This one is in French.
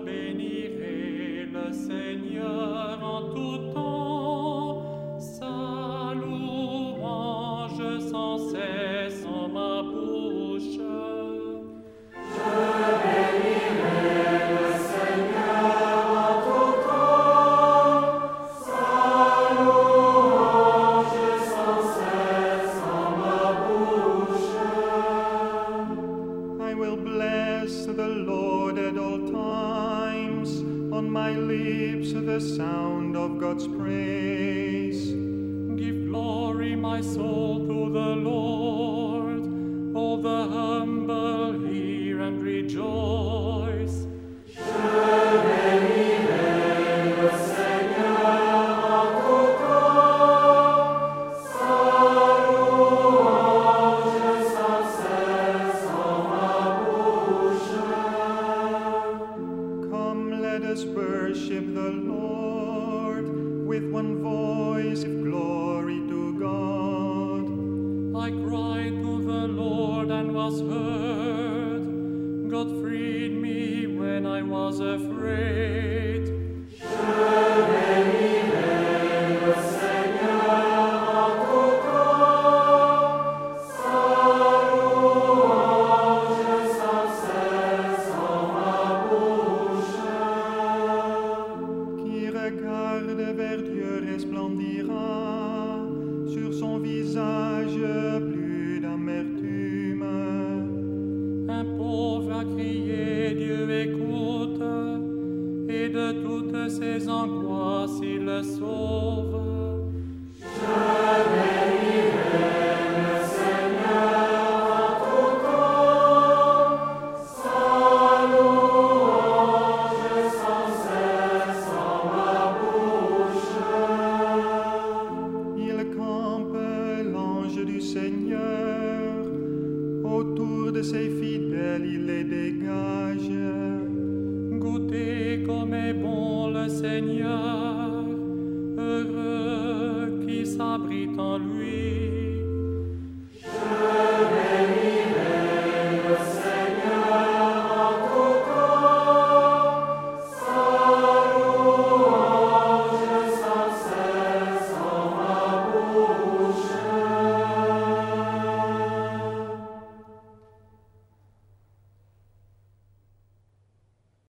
bénirai le Seigneur en tout temps, sa louange sans cesse en ma bouche. I will bless the Lord at all times. On my lips the sound of God's praise. Give glory, my soul, to the Lord. All the humble hear and rejoice. Come, let us worship the Lord with one voice, give glory to God. I cried to the Lord and was heard. God freed me when I was afraid. Qui regarde vers Dieu resplendira, sur son visage plus d'amertume. Un pauvre a crié, Dieu écoute, et de toutes ses angoisses il le sauve. Il campe l'ange du Seigneur, autour de ses fidèles il les dégage. Goûtez comme est bon le Seigneur, heureux qui s'abrite en lui.